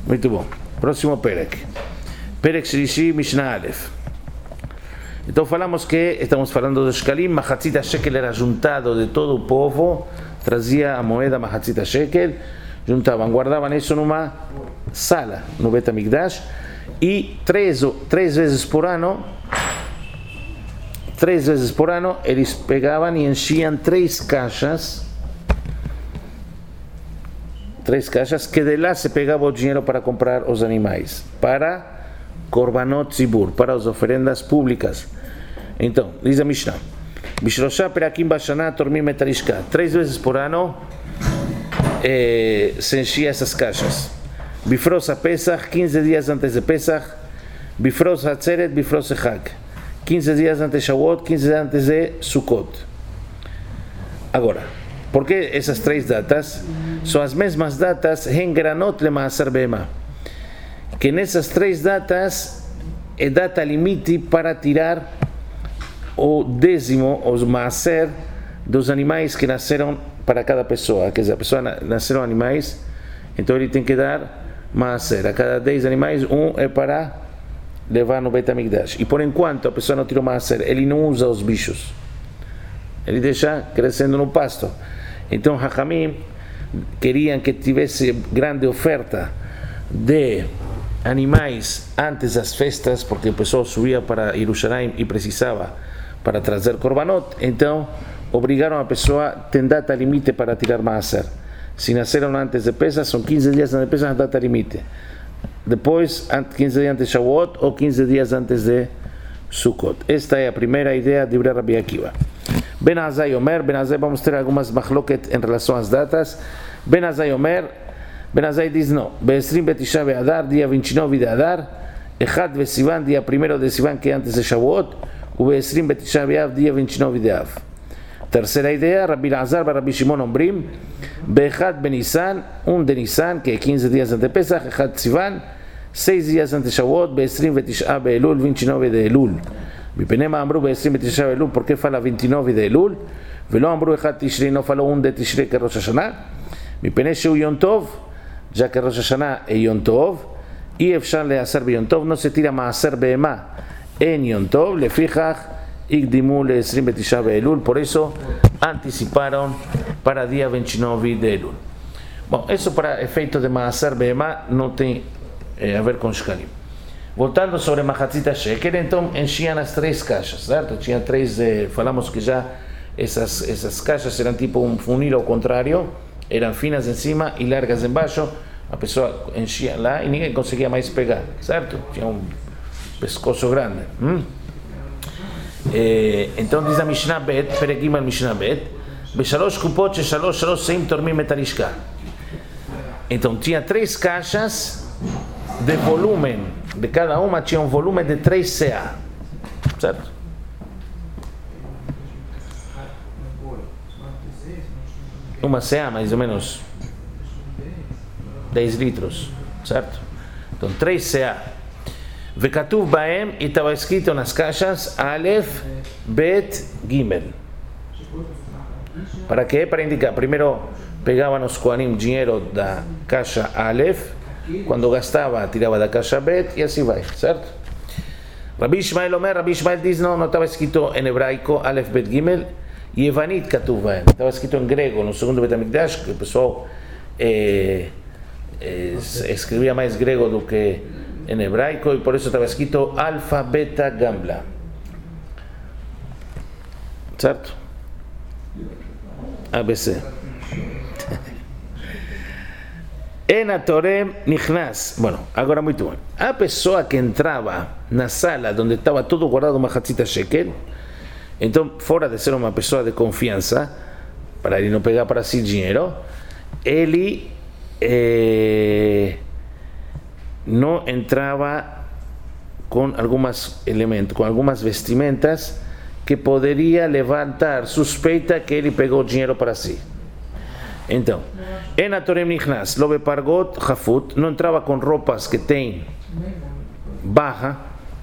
Muito bom. Próximo Perek. Perek Shlishi, Mishnah Aleph. Então falamos que estamos falando do Shekalim. Mahatzita Shekel era juntado de todo o povo, trazia a moeda Mahatzita Shekel, juntavam, guardavam isso numa sala no Bet HaMikdash, e três vezes por ano eles pegavam e enchiam três caixas que de lá se pegava o dinheiro para comprar os animais, para Korbanot Tzibur, para as oferendas públicas. Então, diz a Mishnah, Bishrosha Perakim Bashanah Tormim Metarishka, 3 vezes por ano se enchia essas caixas. Bifros a Pesach, 15 dias antes de Pesach, Bifros a Tzeret, Bifros a Chag, 15 dias antes de Shavuot, 15 dias antes de Sukkot. Agora, por que essas 3 datas? São as mesmas datas em Granot Lema'asar Behemah, que nessas 3 datas é data limite para tirar o décimo, os Ma'aser, dos animais que nasceram para cada pessoa. Quer dizer, a pessoa nasceram animais, então ele tem que dar Ma'aser. A cada 10 animais, um é para levar no Bet HaMikdash. E por enquanto a pessoa não tirou Ma'aser, ele não usa os bichos, ele deixa crescendo no pasto. Então Hachamim queriam que tivesse grande oferta de animais antes das festas, porque o pessoal subia para Jerusalém e precisava para trazer Korbanot. Então obrigaram a pessoa, tem data limite para tirar Ma'aser. Se nasceram antes de Pesach, são 15 dias antes de Pesach, data limite. Depois, 15 dias antes de Shavuot ou 15 dias antes de Sukkot. Esta é a primeira ideia de Rabbi Akiva. Ben Azai Omer, Ben Azai, vamos ter algumas machloket em relação às datas. Ben Azai Omer, Ben Azai diz não. Be'esrim betisha be'adar, dia 29 de Adar, Echad ve'sivan, dia 1 de Sivan, que é antes de Shavuot, o Be'esrim betisha be'av, dia 29 de Av. Terceira ideia, Rabbi Lazar e Rabbi Shimon Ombrim, Be'echad be'Nisan, de Nisan, que é 15 dias antes de Pesach, Echad Sivan, 6 dias antes de Shavuot, Be'esrim betisha be'elul, 29 de Elul. Bipenema Amru Be'esrim betisha be'elul, porque fala 29 de Elul, Velo Amru Echad Tishrei, não falou de Tishrei que é Rosh Hashanah, Bipene Sheu Yom Tov, já que Rosh Hashanah é Yom Tov, e Efshar le'aser be'Yom Tov, não se tira Ma'aser be'emah em Yom Tov, lefichach Igdimu le'esrim betisha be'elul, por isso anteciparam para dia 29 de Elul. Bom, isso para efeito de Ma'aser be'emah não tem a ver com Shekalim. Voltando sobre Mahatzita Shekel, então enchiam as 3 caixas, certo? Tinha 3, falamos que já essas caixas eram tipo um funil ao contrário, eram finas em cima e largas embaixo. A pessoa enchia lá e ninguém conseguia mais pegar, certo? Tinha um pescoço grande. Então diz a Mishnah Bet, Perek Gimel Mishnah Bet, Beshalosh kupot sheshalosh seim tormim et alishka. Então tinha 3 caixas de volume, de cada uma tinha um volume de 3 CA, certo? Uma CA mais ou menos 10 litros, certo? Então 3 CA. Vekatuv baem, e estava escrito nas caixas Aleph, Bet, Gimel. Para quê? Para indicar, primeiro pegavam os Kohanim dinheiro da caixa Aleph, quando gastava tirava da caixa Bet e assim vai, certo? Rabbi Ishmael Omer, Rabbi Ishmael diz não estava escrito em hebraico Aleph, Bet, Gimel, e Evanit Katuv baem, estava escrito em grego no segundo Bet HaMikdash, que o pessoal escrevia mais grego do que em hebraico, e por isso estava escrito Alfa, Beta, Gamla, certo? ABC. Enatorem Nichnas. Bueno, agora muito bom. A pessoa que entrava na sala onde estava tudo guardado Mahatzita Shekel, então, fora de ser uma pessoa de confiança, para ele não pegar para si dinheiro, ele não entrava com alguns elementos, com algumas vestimentas que poderia levantar suspeita que ele pegou dinheiro para si. Então, Enatorem Nichnas, Lobe Pargot, Hafut, não entrava com roupas que tem barra.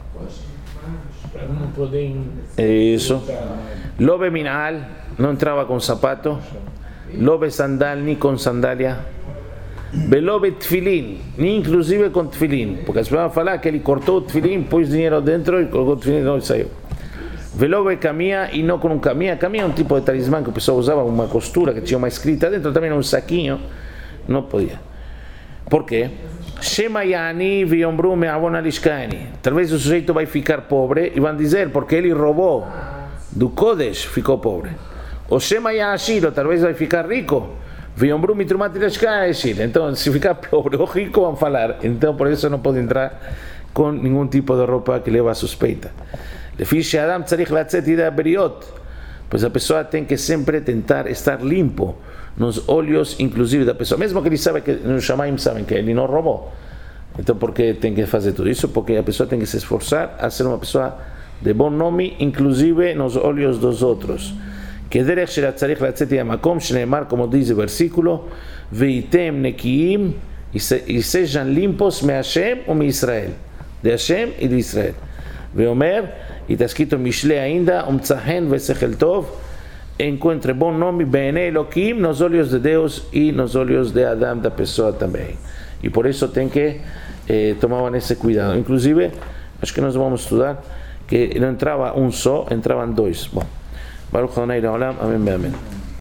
Não podem. Isso. Lobe Minal, não entrava com sapato. Lobe Sandal, nem com sandália. Velobe tefilin, ni inclusive con tefilin, porque as pessoas falar que ele cortou o tefilin, pôs dinheiro dentro e colocou o tefilin e não saiu. Velobe camia e não com um camia. Camia é um tipo de talismã que o pessoal usava, uma costura que tinha uma escrita dentro, também um saquinho, não podia. Por quê? Shema yani viombru me'avon alishkani. Talvez o sujeito vai ficar pobre e vão dizer porque ele roubou do Kodesh, ficou pobre. O Shema yashiro, talvez vai ficar rico. Viombru mitrumat alishkani. Então, se ficar pobre ou rico, vão falar. Então, por isso não pode entrar com nenhum tipo de roupa que leva a suspeita. Lefi she'adam tzarich latzet yedei beriot. Pois a pessoa tem que sempre tentar estar limpo nos olhos, inclusive da pessoa, mesmo que ele sabe que nos Shamaim sabem que ele não roubou. Então, por que tem que fazer tudo isso? Porque a pessoa tem que se esforçar a ser uma pessoa de bom nome, inclusive nos olhos dos outros. Que derech sheratzarich latzet yamakom, shneimar, como diz o versículo, veitem nekiim, e sejam limpos me Hashem ou me Israel, de Hashem e de Israel. Veomer, e está escrito em Mishle ainda, tzahen vesechel tov, encontre bom nome, bene Elohim, nos olhos de Deus e nos olhos de Adam, da pessoa também. E por isso tem que tomar esse cuidado. Inclusive, acho que nós vamos estudar que não entrava um só, entravam dois. Bom, Baruch Adonai Leolam, amém, amém.